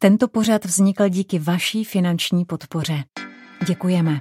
Tento pořad vznikl díky vaší finanční podpoře. Děkujeme.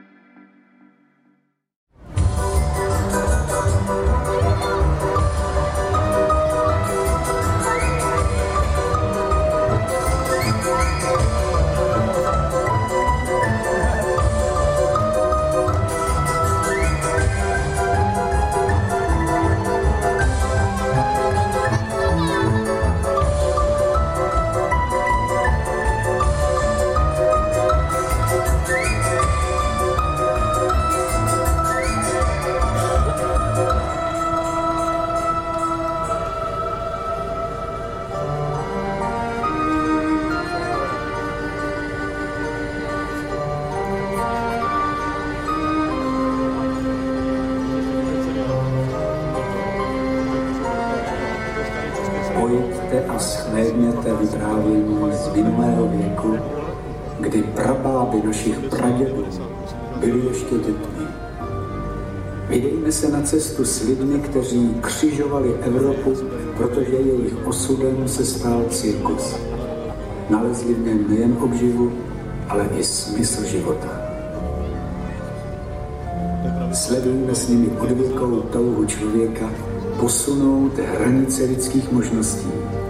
Pojďte a shlédněte vyprávění z minulého věku, kdy prabáby našich pradědů byli ještě dětmi. Vydejme se na cestu s lidmi, kteří křižovali Evropu, protože jejich osudem se stal cirkus. Nalezli v něm nejen obživu, ale i smysl života. Sledujme s nimi odvěkou touhu člověka posunout hranice lidských možností.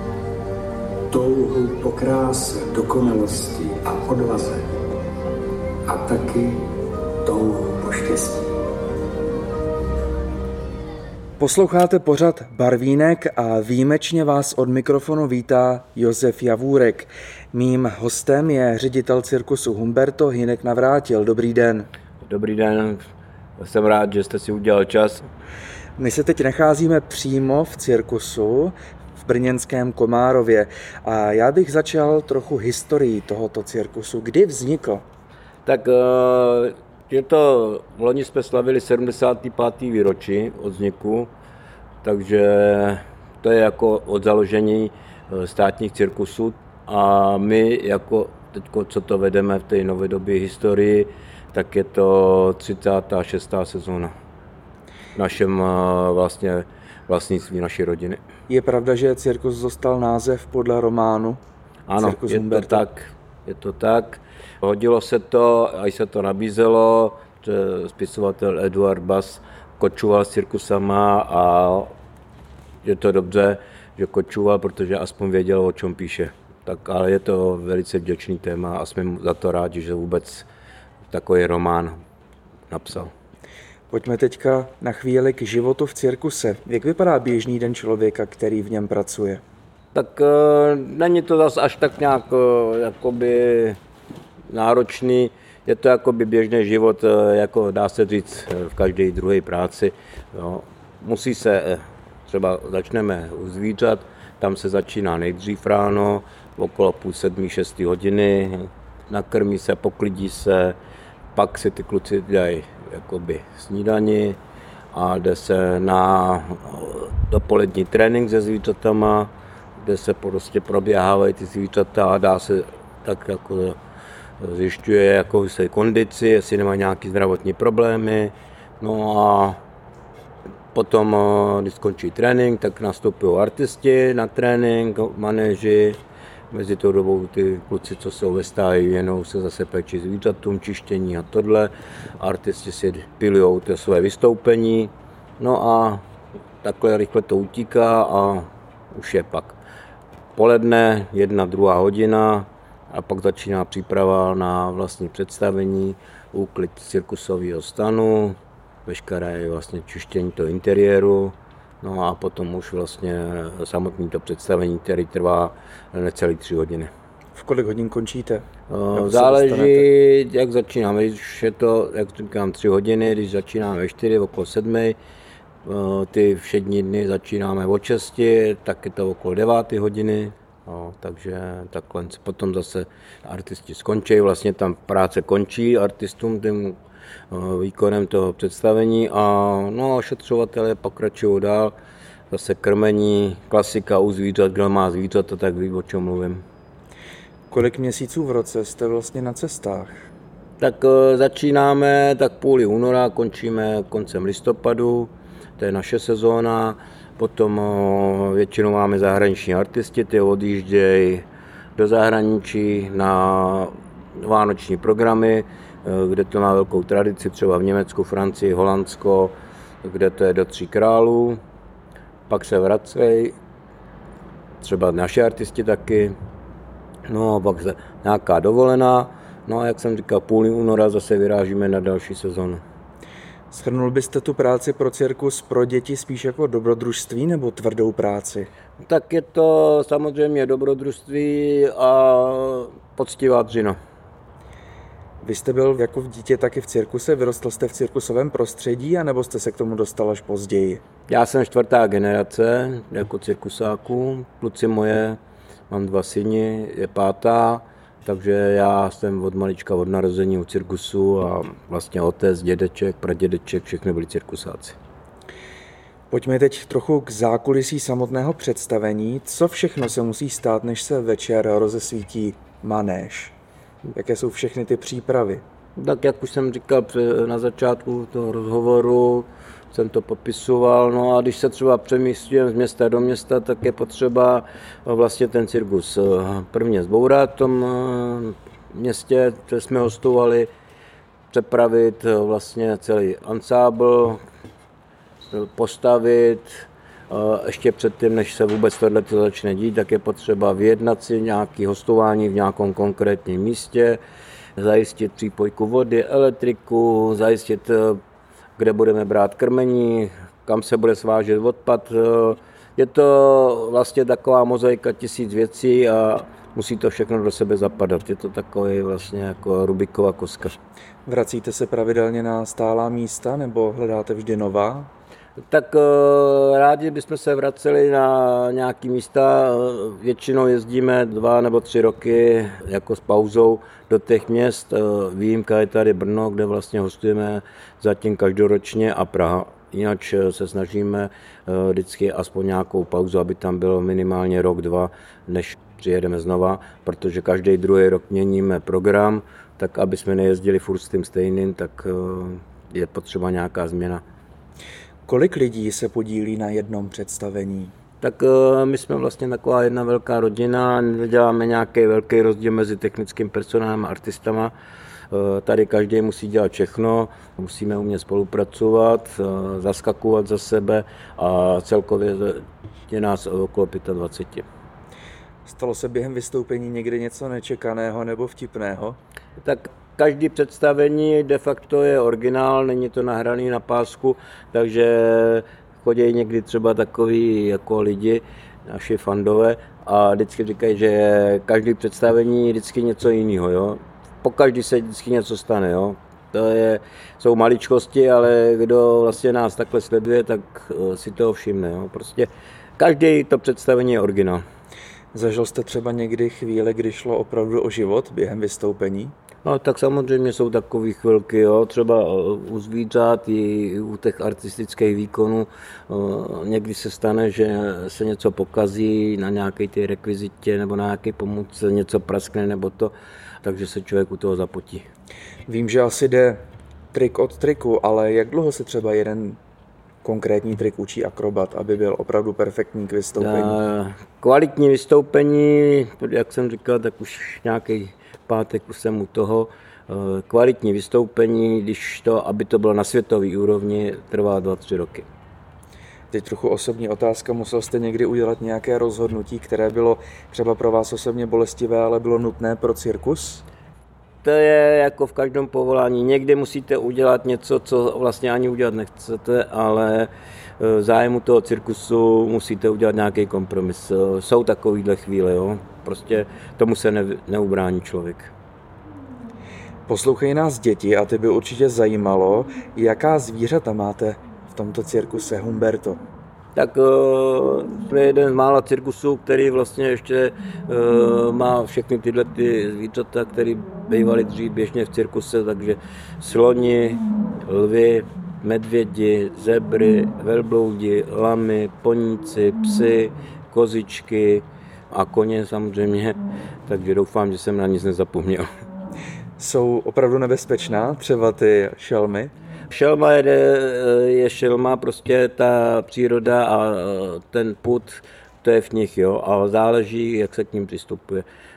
Touhu po kráse, dokonalosti a odvaze. A taky touhu po štěstí. Posloucháte pořad Barvínek a výjimečně vás od mikrofonu vítá Josef Javůrek. Mým hostem je ředitel cirkusu Humberto Hynek Navrátil. Dobrý den. Dobrý den, jsem rád, že jste si udělal čas. My se teď nacházíme přímo v cirkusu v brněnském Komárově a já bych začal trochu historií tohoto cirkusu. Kdy vznikl? Tak je to, loni jsme slavili 75. výročí od vzniku, takže to je jako od založení státních cirkusů a my jako teďko, co to vedeme v té novodobé historii, tak je to 36. sezóna v našem vlastnictví naší rodiny. Je pravda, že cirkus dostal název podle románu? Ano, je to tak. Hodilo se to, až se to nabízelo, spisovatel Eduard Bass kočoval s cirkusama a je to dobře, že kočoval, protože aspoň věděl, o čem píše. Tak, ale je to velice vděčný téma a jsme za to rádi, že vůbec takový román napsal. Pojďme teďka na chvíli k životu v cirkuse. Jak vypadá běžný den člověka, který v něm pracuje? Tak není to zase až tak nějak jakoby náročný. Je to jakoby běžný život, jako dá se říct, v každé druhé práci. Jo. Musí se, třeba začneme u zvířat, tam se začíná nejdřív ráno, okolo 6:30, 7 nakrmí se, poklidí se, pak si ty kluci dají jakoby snídani a jde se na dopolední trénink se zvířatama, kde se prostě proběhávají ty zvířata a dá se tak jako zjišťuje jakou se kondici, jestli nemá nějaké zdravotní problémy. No a potom, když skončí trénink, tak nastupují artisti na trénink, manéži. Mezi tou dobou ty kluci, co jsou ve stáji, věnou se zase péči zvířatům, čištění a tohle. Artisti si pilujou to své vystoupení. No a takhle rychle to utíká a už je pak poledne, 1-2 hodina a pak začíná příprava na vlastní představení, úklid cirkusového stanu, veškeré vlastně čištění toho interiéru. No a potom už vlastně samotné to představení, které trvá necelé 3 hodiny. V kolik hodin končíte? Záleží, jak začínáme. Když je to, jak říkám, 3 hodiny, když začínáme ve 4, okolo 7, ty všední dny začínáme od 6, tak je to okolo 9 hodiny. No, takže takhle potom zase artisti skončí, vlastně tam práce končí artistům tím výkonem toho představení a no, ošetřovatelé pokračují dál, zase krmení, klasika u zvířat, kdo má zvířata, tak ví, o čem mluvím. Kolik měsíců v roce jste vlastně na cestách? Tak začínáme tak půli února, končíme koncem listopadu, to je naše sezóna, potom většinou máme zahraniční artisti, ty odjíždějí do zahraničí na vánoční programy, kde to má velkou tradici, třeba v Německu, Francii, Holandsko, kde to je do 3 králů. Pak se vracejí, třeba naši artisti taky, no a pak se nějaká dovolená, no a jak jsem říkal, půl února zase vyrážíme na další sezonu. Shrnul byste tu práci pro cirkus pro děti spíš jako dobrodružství nebo tvrdou práci? Tak je to samozřejmě dobrodružství a poctivá dřina. Vy jste byl jako dítě taky v cirkuse, vyrostl jste v cirkusovém prostředí, anebo jste se k tomu dostal až později? Já jsem 4. generace jako cirkusáků, kluci moje, mám 2 syny, je 5. Takže já jsem od malička, od narození u cirkusu a vlastně otec, dědeček, pradědeček, všechny byli cirkusáci. Pojďme teď trochu k zákulisí samotného představení. Co všechno se musí stát, než se večer rozesvítí manéž? Jaké jsou všechny ty přípravy? Tak jak už jsem říkal na začátku toho rozhovoru, jsem to popisoval, no a když se třeba přemístujeme z města do města, tak je potřeba vlastně ten cirkus prvně zbourat v tom městě, kde jsme hostovali, přepravit vlastně celý ansábl, postavit. Ještě předtím, než se vůbec tohleto začne dít, tak je potřeba vyjednat si nějaké hostování v nějakém konkrétním místě, zajistit přípojku vody, elektriku, zajistit, kde budeme brát krmení, kam se bude svážet odpad. Je to vlastně taková mozaika 1000 věcí a musí to všechno do sebe zapadat. Je to takový vlastně jako Rubikova koska. Vracíte se pravidelně na stálá místa nebo hledáte vždy nová? Tak rádi bychom se vraceli na nějaké místa. Většinou jezdíme 2 nebo 3 roky jako s pauzou do těch měst. Výjimka je tady Brno, kde vlastně hostujeme zatím každoročně, a Praha. Jinak se snažíme vždycky aspoň nějakou pauzu, aby tam bylo minimálně rok, 2, než přijedeme znova, protože každý druhý rok měníme program, tak aby jsme nejezdili furt s tím stejným, tak je potřeba nějaká změna. Kolik lidí se podílí na jednom představení? Tak my jsme vlastně taková jedna velká rodina, neděláme nějaký velký rozdíl mezi technickým personálem a artistama. Tady každý musí dělat všechno, musíme umět spolupracovat, zaskakovat za sebe a celkově je nás okolo 25. Stalo se během vystoupení někdy něco nečekaného nebo vtipného? Tak každý představení de facto je originál, není to nahraný na pásku, takže chodí někdy třeba takový jako lidi, naši fandové, a vždycky říkají, že každý představení je vždycky něco jiného. Jo? Pokaždý se vždycky něco stane. Jo? Jsou maličkosti, ale kdo vlastně nás takhle sleduje, tak si toho všimne. Jo? Prostě každý to představení je originál. Zažil jste třeba někdy chvíli, kdy šlo opravdu o život během vystoupení? No tak samozřejmě jsou takové chvilky, jo, třeba u zvířat i u těch artistických výkonů. Někdy se stane, že se něco pokazí na nějaké ty rekvizitě nebo na nějaké pomůcce, něco praskne nebo to, takže se člověk u toho zapotí. Vím, že asi jde trik od triku, ale jak dlouho se třeba jeden konkrétní trik učí akrobat, aby byl opravdu perfektní k vystoupení? Kvalitní vystoupení, jak jsem říkal, tak už nějaký pátek už jsem u toho. Kvalitní vystoupení, když to, aby to bylo na světové úrovni, trvá 2-3 roky. Teď trochu osobní otázka, musel jste někdy udělat nějaké rozhodnutí, které bylo třeba pro vás osobně bolestivé, ale bylo nutné pro cirkus? To je jako v každém povolání. Někdy musíte udělat něco, co vlastně ani udělat nechcete, ale v zájmu toho cirkusu musíte udělat nějaký kompromis. Jsou takovýhle chvíle, jo. Prostě tomu se neubrání člověk. Poslouchají nás děti a ty by určitě zajímalo, jaká zvířata máte v tomto cirkuse Humberto. Tak jsme jeden z mála cirkusů, který vlastně ještě má všechny tyhle ty zvířata, které bývaly dřív běžně v cirkuse, takže sloni, lvy, medvědi, zebry, velbloudi, lamy, poníci, psy, kozičky a koně samozřejmě, takže doufám, že jsem na nic nezapomněl. Jsou opravdu nebezpečná, třeba ty šelmy? Šelma je šelma, prostě ta příroda a ten pud, to je v nich, jo, a záleží, jak se k ním přistupuje.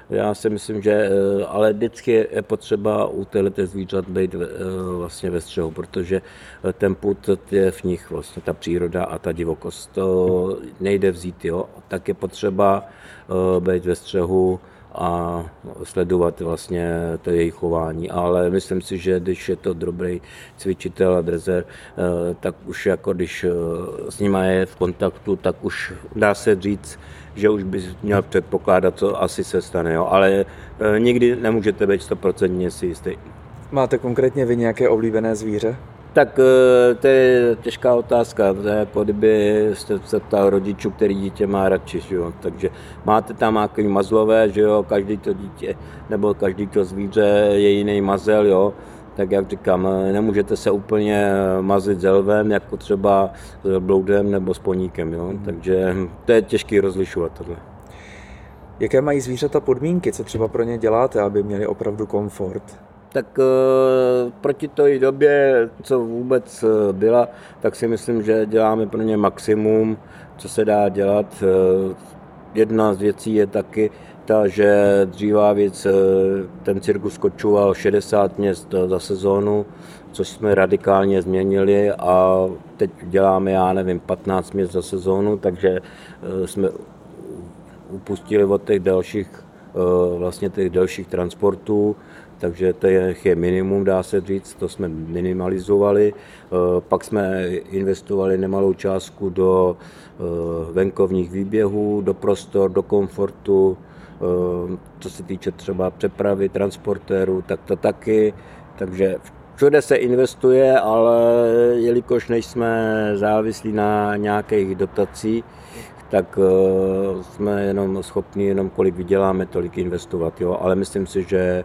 Já si myslím, že ale vždycky je potřeba u těchto zvířat být vlastně ve střehu, protože ten pud je v nich vlastně ta příroda a ta divokost. To nejde vzít, jo. Tak je potřeba být ve střehu a sledovat vlastně to jejich chování. Ale myslím si, že když je to dobrý cvičitel a dresér, tak už jako když s nima je v kontaktu, tak už dá se říct, že už bys měl předpokládat, co asi se stane. Jo? Ale nikdy nemůžete být 100% si jistý. Máte konkrétně vy nějaké oblíbené zvíře? Tak to je těžká otázka, to je jako kdyby jste se ptal rodičů, který dítě má radši, že jo? Takže máte tam nějaký mazlové, že jo, každý to dítě nebo každý to zvíře je jiný mazel, jo? Tak jak říkám, nemůžete se úplně mazlit s lvem, jako třeba s bloudem nebo s poníkem, jo? Takže to je těžký rozlišovat tohle. Jaké mají zvířata podmínky, co třeba pro ně děláte, aby měli opravdu komfort? Tak proti té době, co vůbec byla, tak si myslím, že děláme pro ně maximum, co se dá dělat. Jedna z věcí je taky ta, že dříva věc ten cirkus kočoval 60 měst za sezónu, což jsme radikálně změnili a teď děláme, 15 měst za sezónu, takže jsme upustili od těch dalších transportů. Takže to je minimum, dá se říct, to jsme minimalizovali. Pak jsme investovali nemalou částku do venkovních výběhů, do prostor, do komfortu, co se týče třeba přepravy, transportérů, tak to taky. Takže všude se investuje, ale jelikož nejsme závislí na nějakých dotacích, tak jsme jenom schopni, kolik vyděláme, tolik investovat. Jo? Ale myslím si, že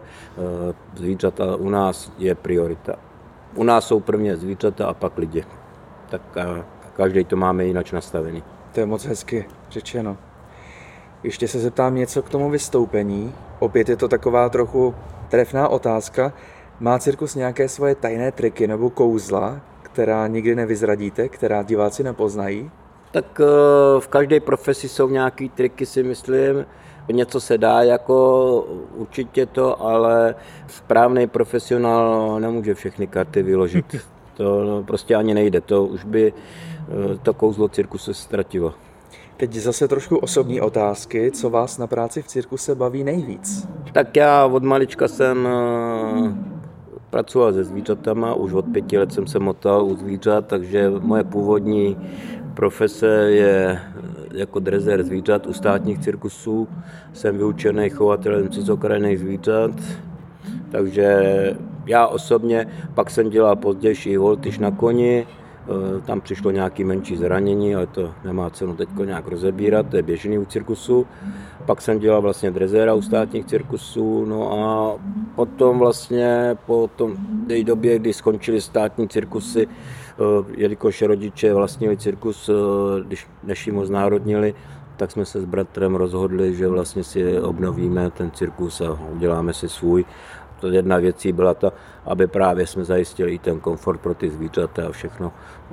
zvířata u nás je priorita. U nás jsou prvně zvířata a pak lidi. Tak každý to máme jinak nastavený. To je moc hezky řečeno. Ještě se zeptám něco k tomu vystoupení. Opět je to taková trochu trefná otázka. Má cirkus nějaké svoje tajné triky nebo kouzla, která nikdy nevyzradíte, která diváci nepoznají? Tak v každé profesi jsou nějaký triky, si myslím. Něco se dá jako určitě to, ale správný profesionál nemůže všechny karty vyložit. To prostě ani nejde. To už by to kouzlo cirkusu ztratilo. Teď zase trošku osobní otázky. Co vás na práci v cirkuse baví nejvíc? Tak já od malička jsem pracoval se zvířatama, už od 5 let jsem se motal u zvířat, takže moje původní profese je jako dresér zvířat u státních cirkusů. Jsem vyučený chovatelem cizokrajných zvířat, takže já osobně, pak jsem dělal pozdější voltyž na koni, tam přišlo nějaké menší zranění, ale to nemá cenu teď nějak rozebírat, to je běžný u cirkusu. Pak jsem dělal vlastně dreséra u státních cirkusů, no a potom vlastně po té době, kdy skončily státní cirkusy, jelikož rodiče vlastnili cirkus, než jim ho znárodnili, tak jsme se s bratrem rozhodli, že vlastně si obnovíme ten cirkus a uděláme si svůj. To jedna věcí byla ta, aby právě jsme zajistili i ten komfort pro ty zvířata a všechno,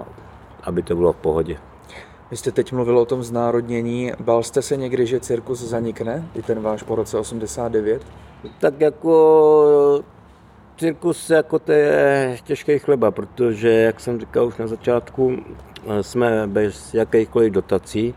aby to bylo v pohodě. Vy jste teď mluvil o tom znárodnění. Bál jste se někdy, že cirkus zanikne, i ten váš po roce 89? Tak jako cirkus jako to je těžký chleba, protože, jak jsem říkal už na začátku, jsme bez jakýchkoliv dotací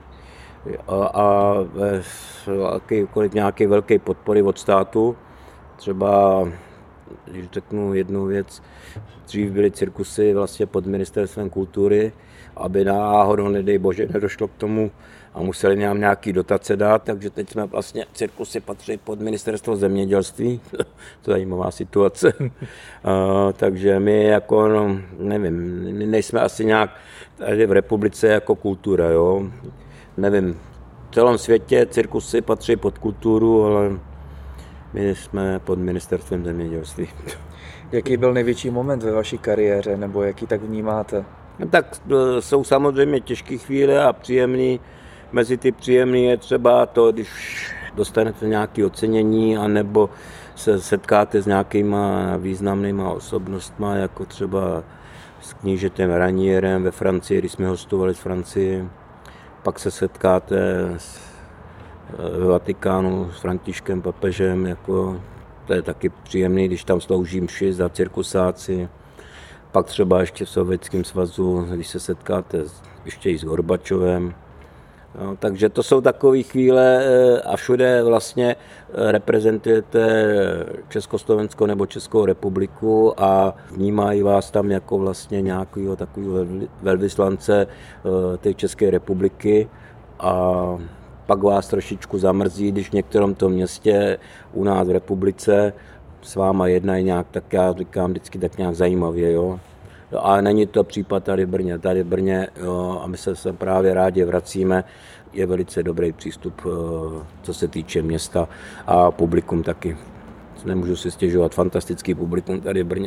a bez jakýkoliv nějaké velké podpory od státu. Třeba, když řeknu jednu věc, dřív byly cirkusy vlastně pod ministerstvem kultury, aby náhodou, nedej bože, nedošlo k tomu a museli nám nějaký dotace dát, takže teď jsme vlastně cirkusy patří pod ministerstvo zemědělství, to je zajímavá situace. Takže my jako, nevím, nejsme asi nějak tady v republice jako kultura, jo. Nevím, v celém světě cirkusy patří pod kulturu, ale my jsme pod ministerstvem zemědělství. Jaký byl největší moment ve vaší kariéře, nebo jaký tak vnímáte? No tak jsou samozřejmě těžké chvíle a příjemný. Mezi ty příjemný je třeba to, když dostanete nějaké ocenění, anebo se setkáte s nějakýma významnýma osobnostma, jako třeba s knížetem Ranierem ve Francii, když jsme hostovali z Francie. Pak se setkáte ve Vatikánu s Františkem papežem, jako, to je taky příjemný, když tam slouží mši za cirkusáci. Pak třeba ještě v Sovětském svazu, když se setkáte ještě i s Gorbačovem. No, takže to jsou takové chvíle a všude vlastně reprezentujete Československo nebo Českou republiku a vnímají vás tam jako vlastně nějakého takového velvyslance té České republiky a pak vás trošičku zamrzí, když v některém tom městě u nás v republice s váma jednají nějak, tak já říkám vždycky tak nějak zajímavě, jo. Ale není to případ tady v Brně. Tady v Brně, jo, a my se právě rádi vracíme, je velice dobrý přístup, co se týče města a publikum taky. Nemůžu si stěžovat, fantastický publikum tady v Brně.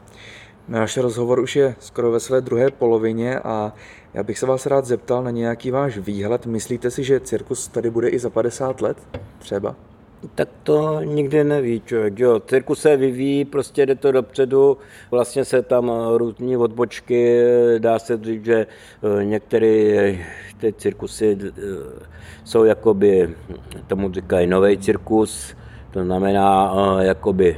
Náš rozhovor už je skoro ve své druhé polovině a já bych se vás rád zeptal na nějaký váš výhled. Myslíte si, že cirkus tady bude i za 50 let třeba? Tak to nikdy neví člověk, jo. Cirkus se vyvíjí, prostě jde to dopředu, vlastně se tam různí odbočky, dá se říct, že některé ty cirkusy jsou jakoby, tomu říkají nový cirkus, to znamená jakoby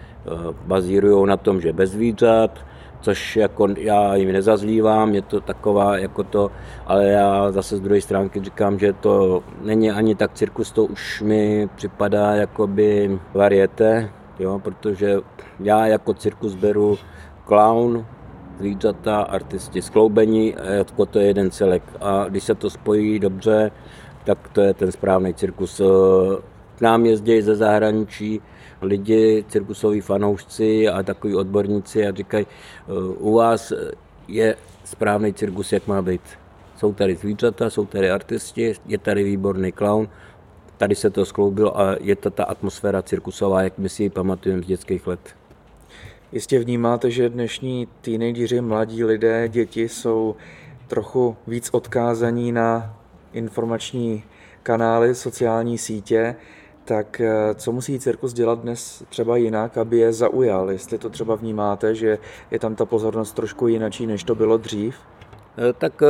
bazírují na tom, že bez zvířat, což jako já jim nezazlívám, je to taková jako to, ale já zase z druhé stránky říkám, že to není ani tak cirkus, to už mi připadá jakoby varieté, jo, protože já jako cirkus beru klaun, zvířata, artisti, skloubení, jako to je jeden celek a když se to spojí dobře, tak to je ten správný cirkus. K nám jezdí ze zahraničí lidi, cirkusoví fanoušci a takový odborníci a říkají, u vás je správný cirkus, jak má být. Jsou tady zvířata, jsou tady artisti, je tady výborný klaun, tady se to skloubilo a je to ta atmosféra cirkusová, jak my si ji pamatujeme z dětských let. Jistě vnímáte, že dnešní teenageři, mladí lidé, děti jsou trochu víc odkázaní na informační kanály, sociální sítě. Tak co musí cirkus dělat dnes třeba jinak, aby je zaujal? Jestli to třeba vnímáte, že je tam ta pozornost trošku jinačí, než to bylo dřív? Tak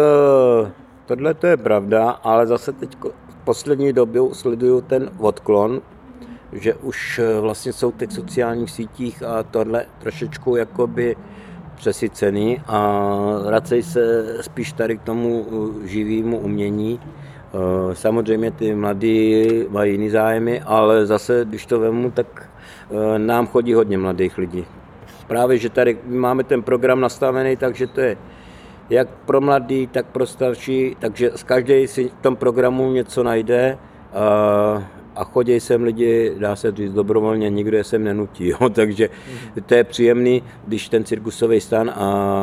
tohle to je pravda, ale zase teď v poslední době sleduju ten odklon, že už vlastně jsou teď v sociálních sítích a tohle trošičku jakoby přesycený a vracejí se spíš tady k tomu živému umění. Samozřejmě ty mladí mají jiný zájmy, ale zase, když to vemu, tak nám chodí hodně mladých lidí. Právě, že tady máme ten program nastavený, takže to je jak pro mladý, tak pro starší, takže každý si v tom programu něco najde a chodí sem lidi, dá se říct, dobrovolně, nikdo je sem nenutí, jo? Takže to je příjemný, když ten cirkusový stan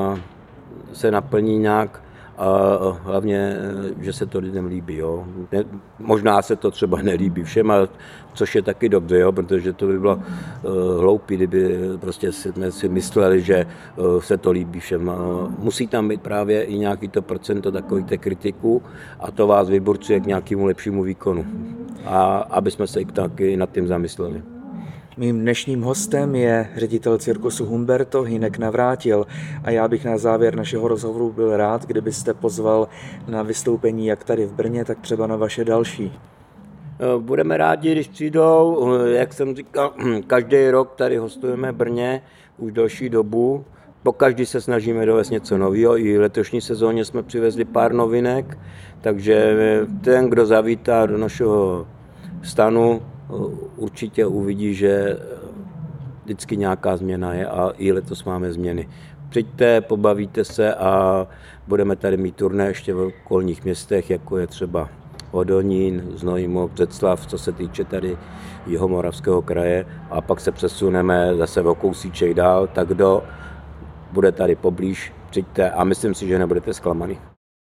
se naplní nějak, a hlavně, že se to lidem líbí. Jo. Možná se to třeba nelíbí všem, což je taky dobře, jo, protože to by bylo hloupý, kdyby prostě jsme si mysleli, že se to líbí všem. Musí tam být právě i nějaký to procento takových kritiků a to vás vyburcuje k nějakému lepšímu výkonu. A aby jsme se i taky nad tím zamysleli. Mým dnešním hostem je ředitel cirkusu Humberto Hynek Navrátil a já bych na závěr našeho rozhovoru byl rád, kdybyste pozval na vystoupení jak tady v Brně, tak třeba na vaše další. Budeme rádi, když přijdou. Jak jsem říkal, každý rok tady hostujeme v Brně už delší dobu. Pokaždý se snažíme dovést něco nového. I v letošní sezóně jsme přivezli pár novinek, takže ten, kdo zavítá do našeho stanu, určitě uvidí, že vždycky nějaká změna je a i letos máme změny. Přijďte, pobavíte se a budeme tady mít turné ještě v okolních městech, jako je třeba Hodonín, Znojmo, Břeclav, co se týče tady Jihomoravského kraje a pak se přesuneme zase o kousíček dál, tak kdo bude tady poblíž, přijďte a myslím si, že nebudete zklamaný.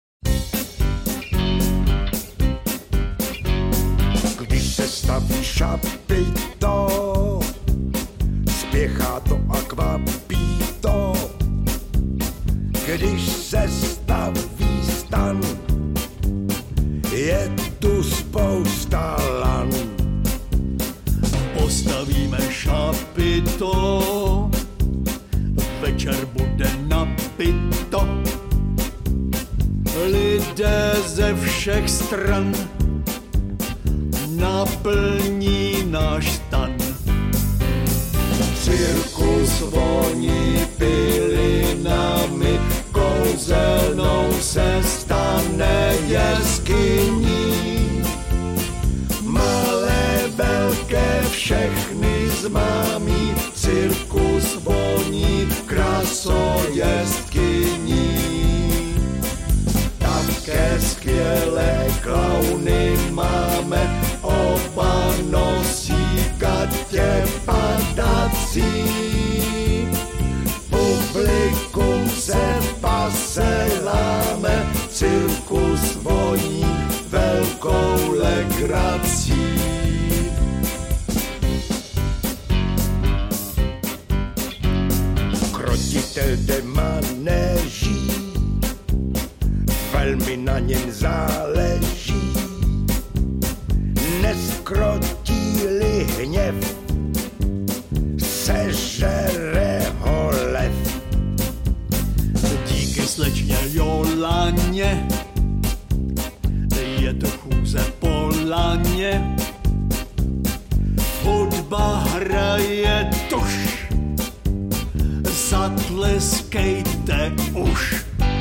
Staví šapito, spěchá to a kvapí to. Když se staví stan, je tu spousta lan. Postavíme šapito, večer bude napito. Lidé ze všech stran naplní náš stan. Cirkus voní pilinami, kouzelnou se stane jeskyní. Malé, velké, všechny zmámí, cirkus voní krásojestkyní. Také skvělé klauny máme, oba nosí gatě padací. Publikum se paseláme, cirkus voní velkou legrací. Krotitel jde manéží, velmi na něm záleží. Neskrotí-li hněv, sežere ho lev. Díky slečně Jolaně, je to chůze po laně. Hudba hraje tuž, zatleskejte už.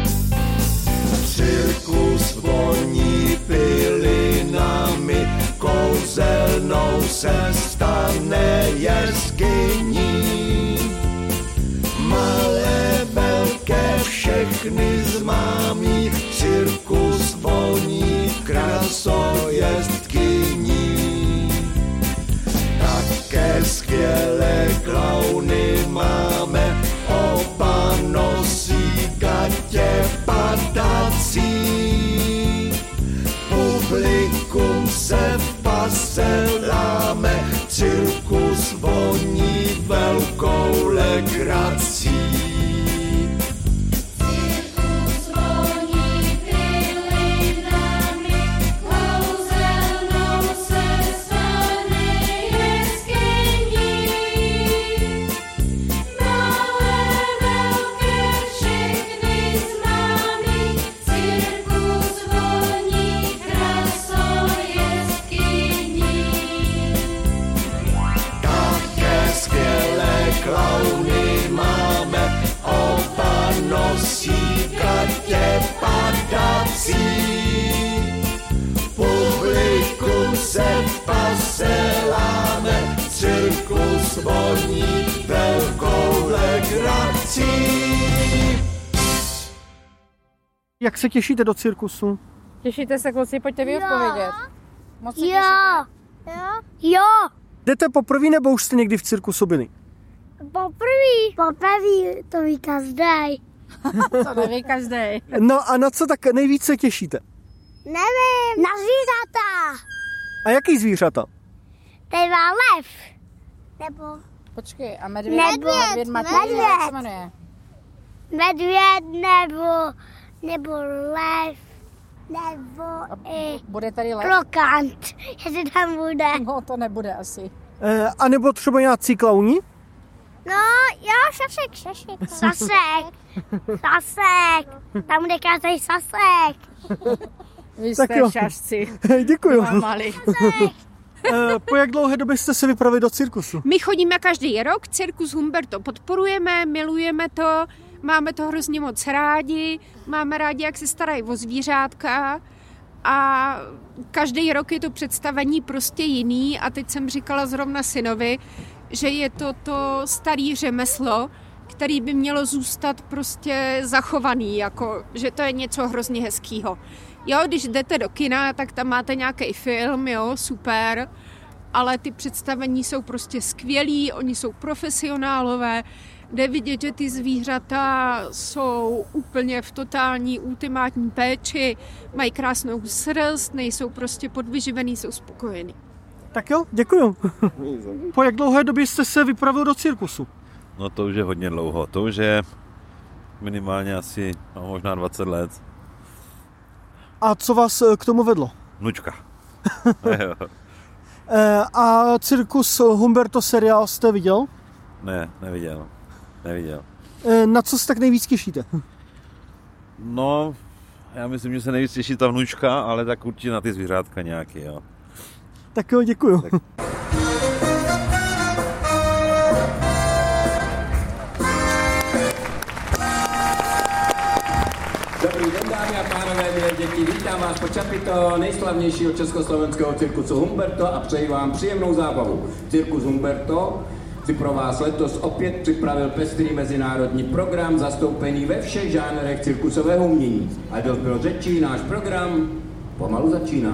Cirkus voní pilinami, kouzelnou se stane jeskyní. Malé, velké, všechny zmámí, cirkus voní krásojestkyní. Také skvělé klauny máme, oba nosí gatě padací. Publikum se paseláme, cirkus voní velkou legrací. Cirkus voní pilinami, kouzelnou se stane jeskyní. Malé, velké, všechny zmámí, cirkus voní krásojestkyní. Také skvělé klauny máme, oba nosí gatě padací. Publikum se paseláme, cirkus voní velkou legrací. Jak se těšíte do cirkusu? Těšíte se, kluci, pojďte vy odpovědět. Moc se Jo. Jo. Jdete poprvé nebo už jste někdy v cirkusu byli? Poprvé to ví každý. To neví každý. No a na co tak nejvíc se těšíte? Nevím. Na zvířata. A jaký zvířata? Třeba lev. Nebo Počkej, a medvěd? Medvěd, Matěj, medvěd. jak se jmenuje? medvěd nebo lev nebo i Bude tady lev? krokant, jestli tam bude. No, to nebude asi. A nebo třeba nějací klauni? No, jo, šašek. Sasek. Tam bude každý sasek. Vy Tak jste jo. šašci. Děkuju. Malý. Po jak dlouhé době jste se vypravili do cirkusu? My chodíme každý rok, cirkus Humberto podporujeme, milujeme to, máme to hrozně moc rádi, máme rádi, jak se starají o zvířátka a každý rok je to představení prostě jiný a teď jsem říkala zrovna synovi, že je to starý řemeslo, který by mělo zůstat prostě zachovaný, jako, že to je něco hrozně hezkýho. Jo, když jdete do kina, tak tam máte nějaký film, jo, super, ale ty představení jsou prostě skvělí, oni jsou profesionálové, jde vidět, že ty zvířata jsou úplně v totální ultimátní péči, mají krásnou srst, nejsou prostě podvyživený, jsou spokojení. Tak jo, děkuju. Po jak dlouhé době jste se vypravil do cirkusu? No to už je hodně dlouho, to už je minimálně asi možná 20 let. A co vás k tomu vedlo? Vnučka. A cirkus Humberto seriál jste viděl? Ne, neviděl. Na co se tak nejvíc těšíte? No, já myslím, že se nejvíc těší ta vnučka, ale tak určitě na ty zvířátka nějaký, jo. Tak jo, děkuju. Dobrý den, dámy a pánové, milé děti, vítám vás po čapito nejslavnějšího československého cirkusu Humberto a přeji vám příjemnou zábavu. Cirkus Humberto si pro vás letos opět připravil pestrý mezinárodní program zastoupený ve všech žánrech cirkusového umění. A dost bylo řečí, náš program pomalu začíná.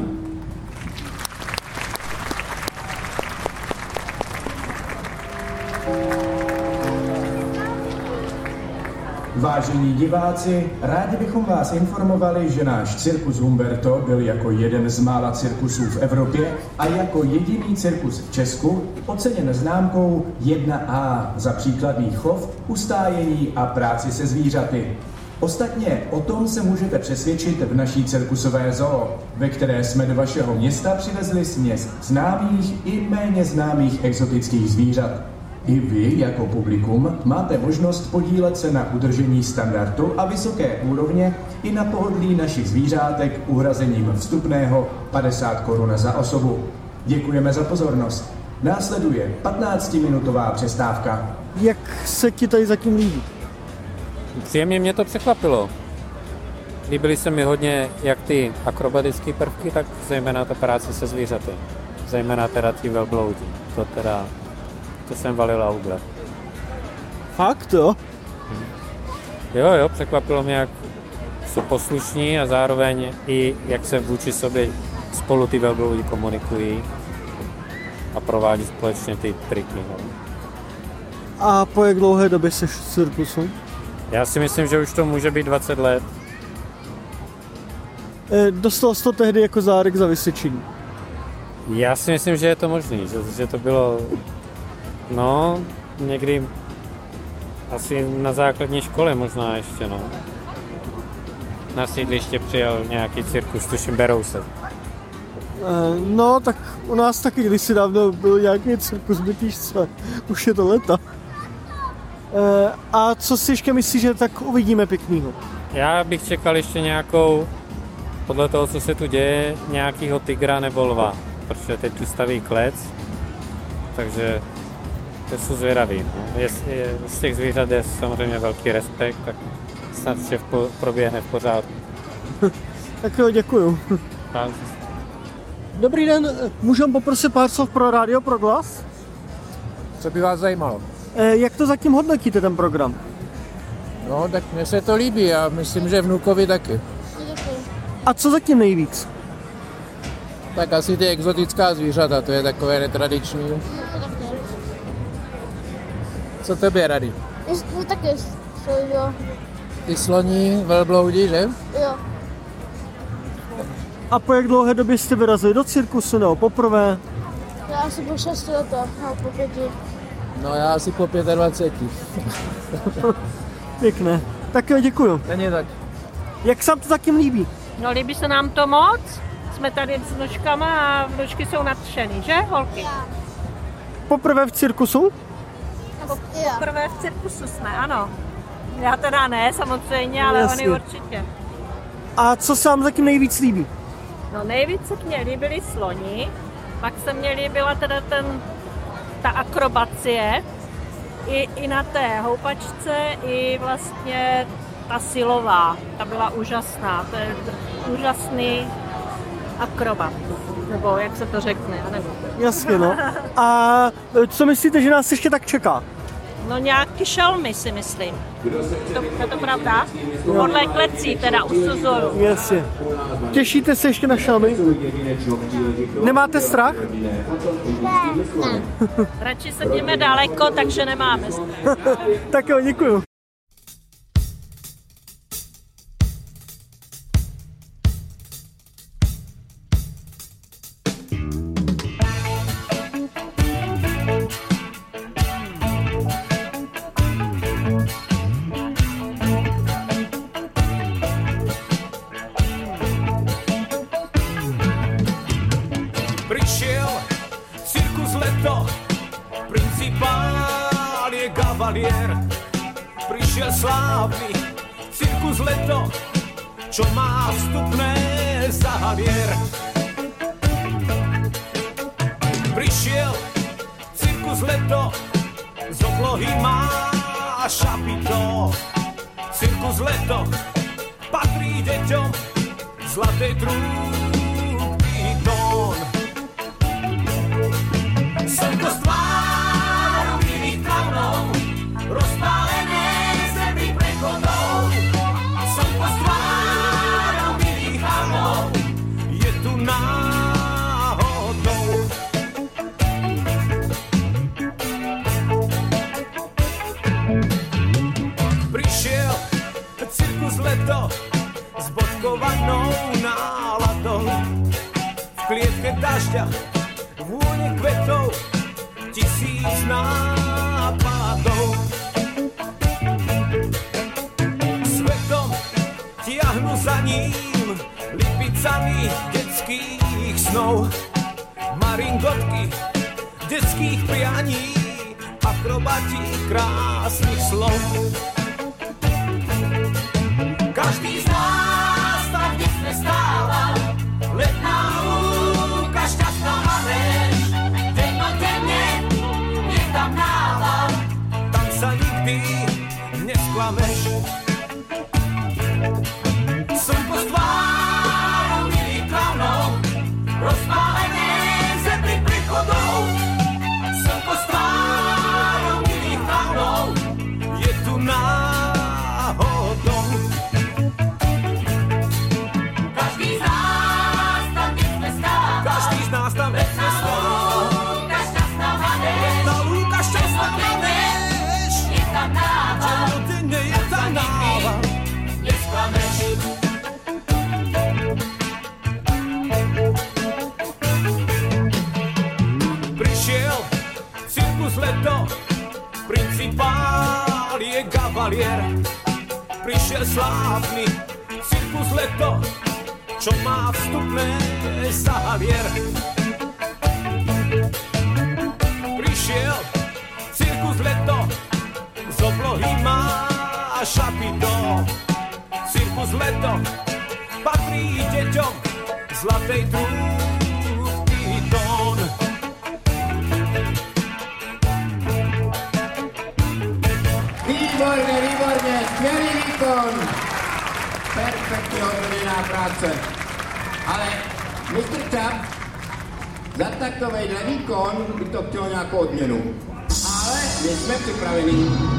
Vážení diváci, rádi bychom vás informovali, že náš cirkus Humberto byl jako jeden z mála cirkusů v Evropě a jako jediný cirkus v Česku oceněn známkou 1A za příkladný chov, ustájení a práci se zvířaty. Ostatně o tom se můžete přesvědčit v naší cirkusové zoo, ve které jsme do vašeho města přivezli směs známých i méně známých exotických zvířat. I vy, jako publikum, máte možnost podílet se na udržení standardu a vysoké úrovně i na pohodlí našich zvířátek uhrazením vstupného 50 korun za osobu. Děkujeme za pozornost. Následuje 15-minutová přestávka. Jak se ti tady zatím líbí? Příjemně mě to překvapilo. Líbily se mi hodně jak ty akrobatické prvky, tak zejména ta práce se zvířaty. Zejména teda ty velbloudi. To jsem valil augle. Fakt jo? Jo, překvapilo mě, jak jsou poslušní a zároveň i jak se vůči sobě spolu ty velbloudi komunikují a provádí společně ty triky. A po jak dlouhé době jsi v cirkusu? Já si myslím, že už to může být 20 let. Dostal jsi to tehdy jako zárek za vysvědčení? Já si myslím, že je to možný, že to bylo někdy asi na základní škole možná ještě, Na sídliště přijel nějaký cirkus, tuším Berousek. Tak u nás taky kdysi dávno byl nějaký cirkus Bytížce, už je to léta. A co si ještě myslíš, že tak uvidíme pěknýho? Já bych čekal ještě nějakou, podle toho, co se tu děje, nějakýho tygra nebo lva, protože teď tu staví klec, takže to jsou zvědaví. Z těch zvířat je samozřejmě velký respekt, tak snad vše proběhne v pořádku. Tak jo, děkuju. Dobrý den, můžeme poprosit pár slov pro rádio, pro Glas? Co by vás zajímalo? Jak to zatím hodnotíte, ten program? No, tak mně se to líbí a myslím, že vnukovi taky. A co zatím nejvíc? Tak asi ty exotická zvířata, to je takové netradiční. Co tebe rady? No taky, jo. Ty sloní, velbloudi, že? Jo. A po jak dlouhé době jste vyrazili do cirkusu, nebo poprvé? Já asi po 6 letech, po 5. No já asi po 25. Pěkné. Tak jo, děkuju. Není tak. Jak se vám to zatím líbí? No líbí se nám to moc. Jsme tady s vnučkama a vnučky jsou nadšený, že holky? Poprvé v cirkusu? Poprvé v cirkusu jsme, ano. Já teda ne, samozřejmě, ale jasně. oni určitě. A co se vám zatím nejvíc líbí? No nejvíc se mně líbili sloni, pak se mně líbila teda ta akrobacie, i na té houpačce, i vlastně ta silová, ta byla úžasná, to je úžasný akrobat, nebo jak se to řekne, nebo... Jasně, no. A co myslíte, že nás ještě tak čeká? No nějaký šelmy si myslím. Je to pravda? Podle klecí, teda u Suzoru. Jasně. Těšíte se ještě na šelmy? Nemáte strach? Ne. Radši sedíme daleko, takže nemáme strach. Tak jo, děkuju. Prišiel slávny cirkus leto, čo má vstupné za halier. leto z oblohy má šapito. Cirkus leto patrí deťom zlatej trúbky tón. Slnko z tváru milých klaunov, rozpálené zemi prechodov. Slnko z tváru milých klaunov je tu náhodou. Prišiel cirkus leto s bodkovanou náladou. V klietke dažďa, vône kvetov, 1000 nápadov. Svetom tiahnu za ním lipicami detských snov. Maringotky detských prianí, akrobati krásnych slov. Každý z nás tam dnes nestával, letná lúka, šťastná manéž. Dennodenne je tam nával, tam sa nikdy nesklameš. Slnko z tváru milých klaunov, rozpálené zemi prechodov. Slnko z tváru milých klaunov je tu náhodou. Každý z nás tam dnes nestával, šťastná manéž. Letná lúka, šťastná manéž. Je tam nával, denne je tam nával, nesklameš. Prišiel cirkus leto, principál je kavalier. Prišiel slávny cirkus leto, čo má vstupné za halier. Prišiel cirkus leto, z oblohy má šapito. Cirkus leto patrí deťom zlatej trúbky tón. Výborne, skvělý výkon. Perfektně odvedená práce. Ale Mr. Čap, za takovejhle výkon by to chtělo nějakou odměnu. Ale my jsme připraveni.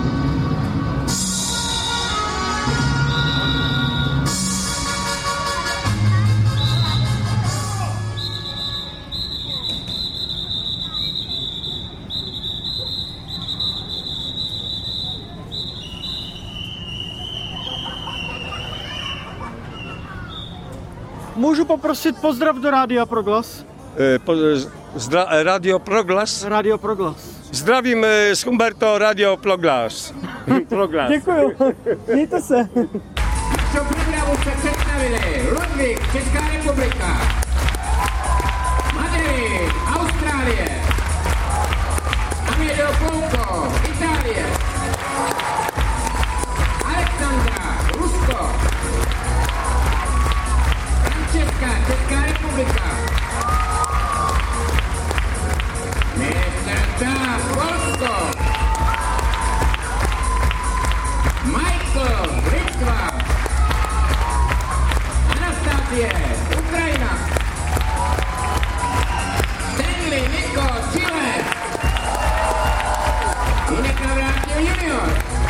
Můžu poprosit pozdrav do Rádia Proglas? Radio Proglas? Radio Proglas. Zdravím z Humberto, Radio Proglas. Děkuju, mějte se. Co programu se představili Ludvík, Česká republika, Madrid, Austrálie, Amedeo Pouko, Itálie, Alexandra, Rusko, Francesca, Česká republika, Mr. Polsko, Michael, Litva, Anastasie, Ukrajina, Stanley, Niko, Chile, Hinek Navrátil junior,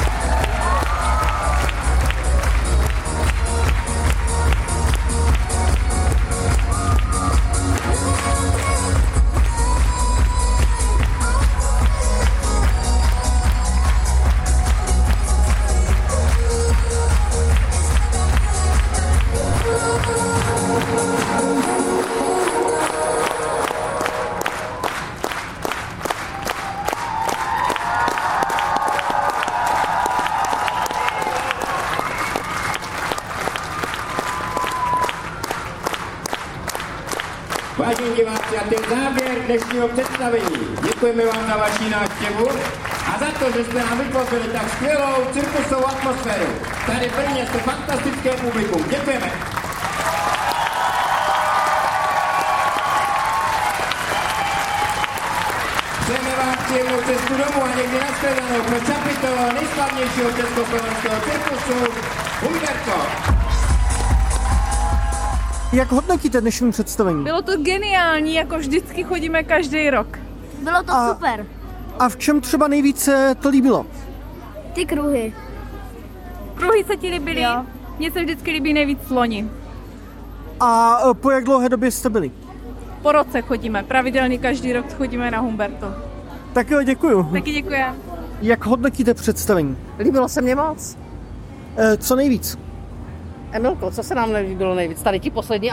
Vážení diváci, a ten závěr dnešního představení. Děkujeme vám za vaši návštěvu a za to, že jste nám vytvořili tak skvělou cirkusovou atmosféru. Tady v Brně jste fantastické publikum. Děkujeme. Přejeme vám příjemnou cestu domů a někdy nashledanou pro Čapito, nejslavnějšího československého cirkusu Humberto. Jak hodnotíte dnešní představení? Bylo to geniální, jako vždycky chodíme každý rok. Bylo to super. A v čem třeba nejvíce to líbilo? Ty kruhy. Kruhy se ti líbily? Jo. Mně se vždycky líbí nejvíc sloni. A po jak dlouhé době jste byli? Po roce chodíme, pravidelně každý rok chodíme na Humberto. Tak jo, děkuju. Taky děkujem. Jak hodnotíte představení? Líbilo se mně moc. Co nejvíc? Emilko, co se nám nelíbilo nejvíc? Tady ti poslední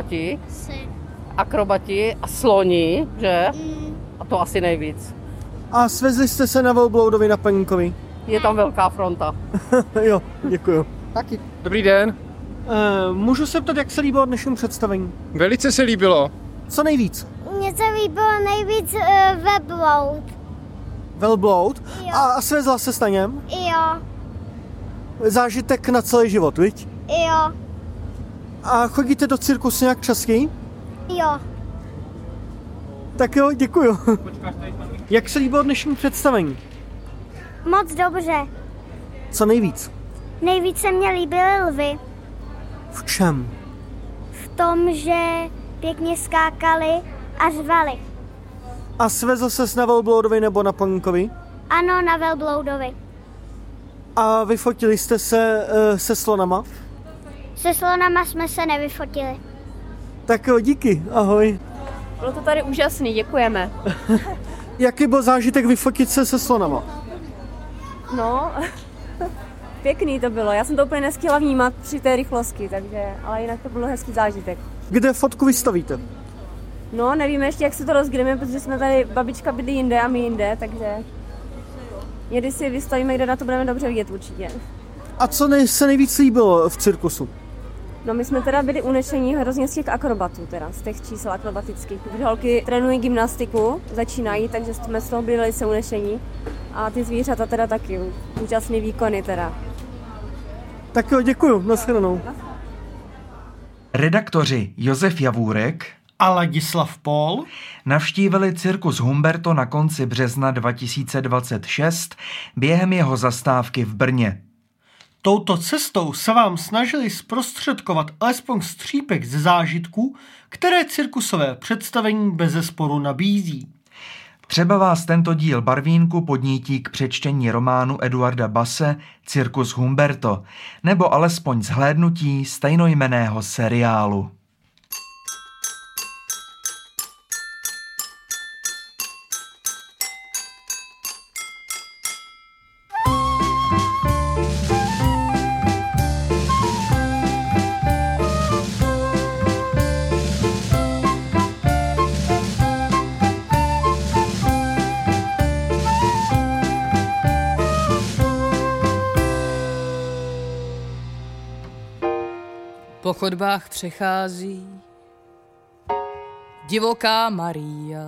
akrobati a sloni, že? A to asi nejvíc. A svezli jste se na velbloudovi na Paníkovi? Je tam velká fronta. Jo, děkuju. Taky. Dobrý den. Můžu se ptat, jak se líbilo dnešnímu představení? Velice se líbilo. Co nejvíc? Mně se líbilo nejvíc velbloud. Velbloud? A svezla se na něm? Jo. Zážitek na celý život, viď? Jo. A chodíte do cirkusu nějak častěji? Jo. Tak jo, děkuju. Jak se líbilo dnešní představení? Moc dobře. Co nejvíc? Nejvíc se mně líbily lvy. V čem? V tom, že pěkně skákali a řvali. A svezl ses na velbloudovi nebo na Paníkovi? Ano, na velbloudovi. A vyfotili jste se se slonama? Se slonama jsme se nevyfotili. Tak jo, díky, ahoj. Bylo to tady úžasný, děkujeme. Jaký byl zážitek vyfotit se se slonama? No, pěkný to bylo. Já jsem to úplně nestihla vnímat při té rychlosti, ale jinak to bylo hezký zážitek. Kde fotku vystavíte? No, nevíme ještě, jak se to rozgríme, protože jsme tady, babička bydlí jinde a my jinde, takže někdy si vystavíme, kde na to budeme dobře vidět určitě. A co se nejvíc líbilo v cirkusu? No, my jsme teda byli unešení hrozně z těch akrobatů, teda, z těch čísel akrobatických, protože holky trénují gymnastiku, začínají, takže jsme z toho byli velice unešení. A ty zvířata teda taky, úžasný výkony teda. Tak jo, děkuju, nashledanou. Redaktoři Josef Javůrek a Ladislav Pól navštívili cirkus Humberto na konci března 2026 během jeho zastávky v Brně. Touto cestou se vám snažili zprostředkovat alespoň střípek ze zážitků, které cirkusové představení bezesporu nabízí. Třeba vás tento díl Barvínku podnítí k přečtení románu Eduarda Basse Cirkus Humberto, nebo alespoň zhlédnutí stejnojmenného seriálu. Po chodbách přechází divoká Maria,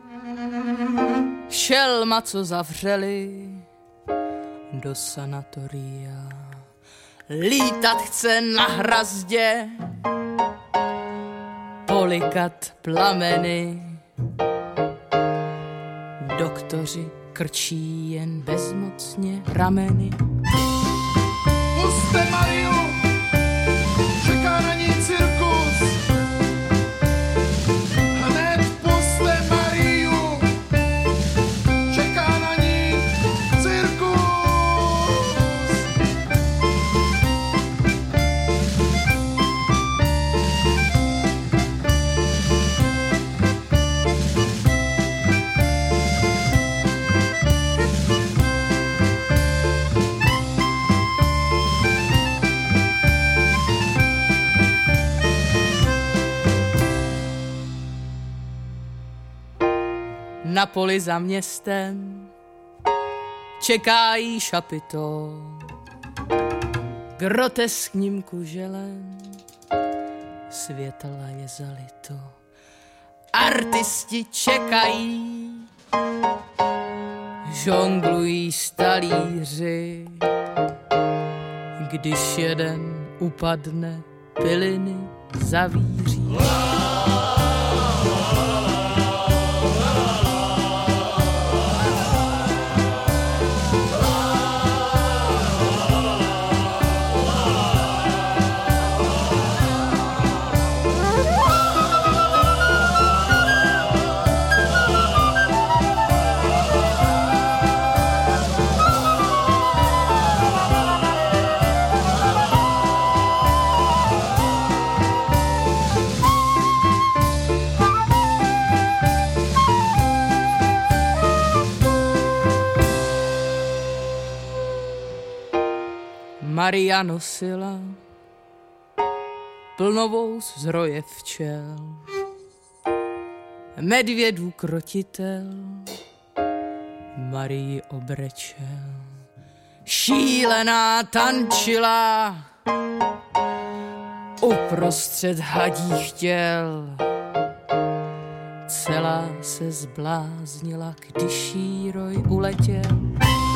šelma, co zavřeli do sanatoria. Lítat chce na hrazdě, polikat plameny. Doktoři krčí jen bezmocně rameny. Puste Mariu! Čeká na ní cirkus. Hned puste Mariu. Čeká na ní cirkus. Na poli za městem čeká jí šapito groteskním kuželem, světla je zalito. Artisti čekají, žonglují s talíři, když jeden upadne, piliny zavíří. Maria nosila plnovou z roje včel. Medvědů krotitel Marii obrečel. Šílená tančila uprostřed hadích těl. Celá se zbláznila, když jí roj uletěl.